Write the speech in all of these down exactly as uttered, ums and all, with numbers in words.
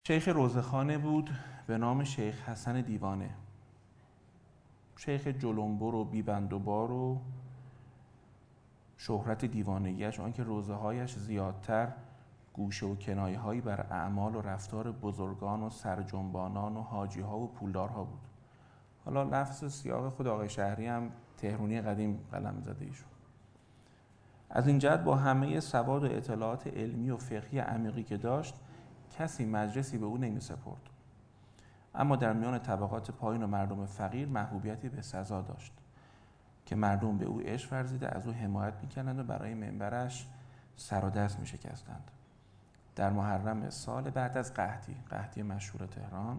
شیخ روضه‌خانه بود به نام شیخ حسن دیوانه. شیخ جلنبر و بیبند و بار و شهرت دیوانگیش آنکه روضه‌هایش زیادتر گوشه و کنایه‌هایی بر اعمال و رفتار بزرگان و سرجنبانان و حاجی‌ها و پولدارها بود. حالا لفظ سیاق خود آقای شهری هم تهرونی قدیم قلم زده ایشون. از این جهت با همه سواد و اطلاعات علمی و فقهی عمیقی که داشت کسی مجلسی به او نمی سپرد. اما در میان طبقات پایین و مردم فقیر محبوبیتی به سزا داشت که مردم به او عشق ورزیده از او حمایت می‌کردند و برای منبرش سر و دست می‌شکستند. در محرم سال بعد از قحطی، قحطی مشهور تهران،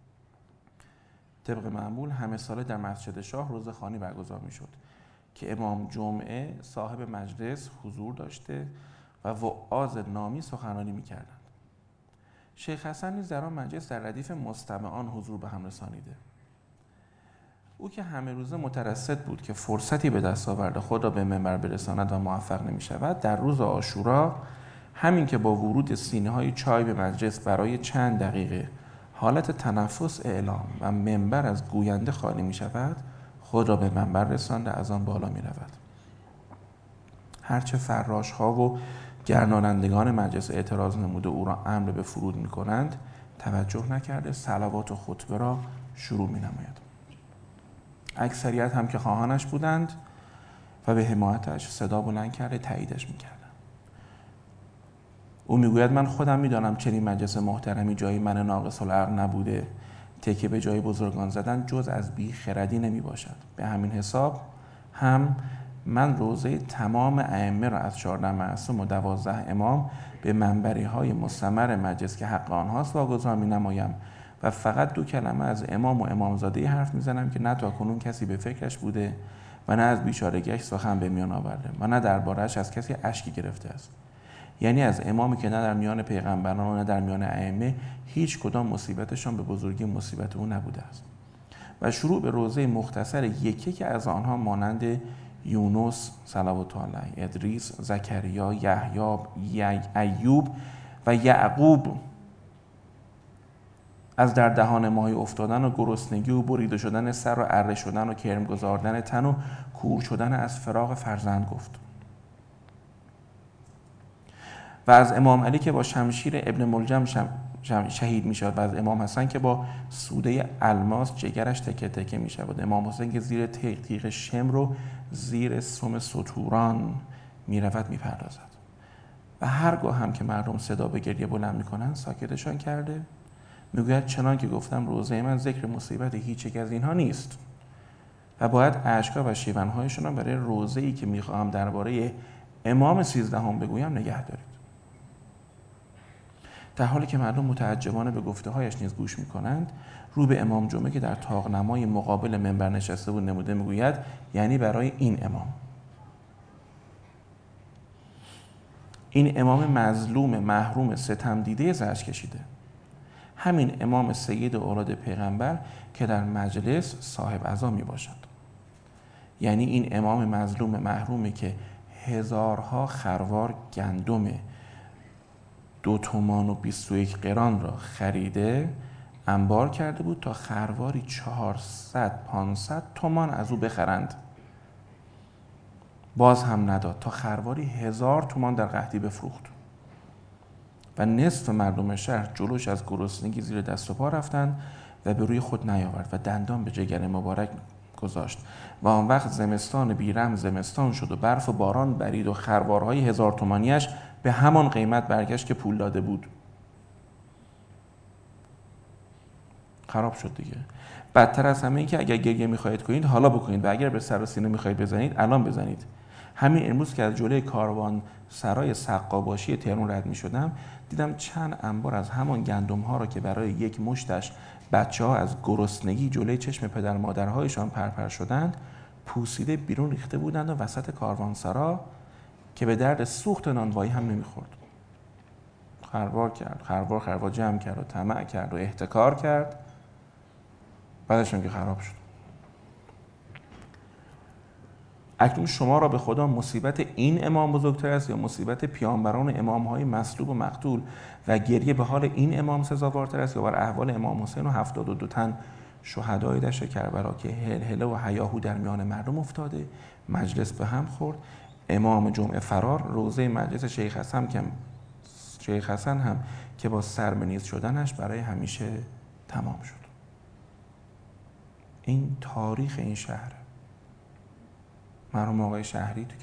طبق معمول همه ساله در مسجد شاه روضه‌خوانی برگزار می‌شد که امام جمعه صاحب مجلس حضور داشته و وعاظ نامی سخنرانی می‌کردند. شیخ حسن نیز در آن مجلس در ردیف مستمعان حضور به هم رسانیده. او که همه روزه مترصد بود که فرصتی به دست آورده خود را به منبر برساند و موفق نمی شود، در روز عاشورا همین که با ورود سینه‌های چای به مجلس برای چند دقیقه حالت تنفس اعلام و منبر از گوینده خالی می شود، خود را به منبر رسانده از آن بالا می رود. هرچه فراش‌ها و گردانندگان مجلس اعتراض نموده او را امر به فرود می کنند توجه نکرده صلوات و خطبه را شروع می نماید. اکثریت هم که خواهانش بودند و به حمایتش صدا بلند کرده تاییدش می کردند. او می گوید من خودم می دانم چنین مجلس محترمی جای من ناقص العقل نبوده، تکیه به جای بزرگان زدن جز از بی خردی نمی باشد. به همین حساب هم من روزه تمام ائمه را از چهارده معصوم و دوازده امام به منبری های مستمر مجلس که حق آنهاست واگذار می نمایم و فقط دو کلمه از امام و امامزاده حرف می زنم که نه تا کنون کسی به فکرش بوده و نه از بیچارگیش سخن به میان آورده و نه درباره‌اش از کسی اشکی گرفته است. یعنی از امامی که نه در میان پیغمبران و نه در میان ائمه هیچ کدام مصیبتشان به بزرگی مصیبت او نبوده است. و شروع به روزه مختصر یکی که از آنها مانند یونس صلوات الله علیه، ادریس، زکریا، یحیی، ایوب و یعقوب از در دهان ماهی افتادن و گرسنگی و بریده شدن سر و اره شدن و کرم گذاردن تن و کور شدن از فراق فرزند گفت. و از امام علی که با شمشیر ابن ملجم شم شهید می شود و از امام حسن که با سوده الماس جگرش تکه تکه می شود. امام حسین که زیر تیغ تیغ شمر و زیر سم ستوران می رود می پردازد. و هرگاه هم که مردم صدا به گریه بلند می کنند ساکتشان کرده می گوید چنان که گفتم روزه من ذکر مصیبت هیچ یک از اینها نیست و باید اشکا و شیونهایشون را برای روزه ای که می خواهم درباره امام سیزدهم بگویم نگه دارید. در حالی که مردم متعجبانه به گفته‌هایش نیز گوش می‌کنند، رو به امام جمعه که در طاق‌نمای مقابل منبر نشسته بود نموده می‌گوید یعنی برای این امام. این امام مظلوم محروم ستم دیده زجر کشیده. همین امام سید اولاد پیغمبر که در مجلس صاحب عزا میباشد. یعنی این امام مظلوم محرومی که هزارها خروار گندم دو تومان و بیست و یک قران را خریده انبار کرده بود تا خرواری چهارصد پانصد تومان از او بخرند. باز هم نداد تا خرواری هزار تومان در قحطی بفروخت. و نصف مردم شهر جلوش از گرسنگی زیر دست و پا رفتند و به روی خود نیاورد و دندان به جگر مبارک گذاشت و آن وقت زمستان بیرحم زمستان شد و برف و باران برید و خروارهای هزار تومانیش به همان قیمت برگشت که پول داده بود. خراب شد دیگه. بدتر از همه این که اگر گریه میخواهید کنید حالا بکنید و اگر به سر و سینه میخواهید بزنید الان بزنید. همین امروز که از جلوی کاروان سرای سقاباشی تهران رد میشدم دیدم چند انبار از همان گندم ها را که برای یک مشتش بچه ها از گرسنگی جلوی چشم پدر مادرهایشان پرپر شدند پوسیده بیرون ریخته بودند و وسط کاروانسرا که به درد سوخت نانوایی هم نمیخورد. خروار کرد، خروار خروار جمع کرد و طمع کرد و احتکار کرد، بعدش هم که خراب شد. اکنون شما را به خدا مصیبت این امام بزرگتر است یا مصیبت پیامبران امام‌های مصلوب و مقتول و گریه به حال این امام سزاوارتر است یا بر احوال امام حسین و هفتاد و دو تن شهدای دشت کربلا که هلهله و هیاهو در میان مردم افتاده؟ مجلس به هم خورد. امام جمعه فرار، روزه مجلس شیخ حسن که شیخ حسن هم که با سر به نیز شدنش برای همیشه تمام شد. این تاریخ این شهره. مرحوم آقای شهری تو